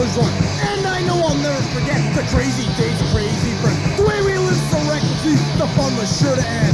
colors on. And I know I'll never forget the crazy days, crazy friends. The way we live so recklessly, the fun was sure to end.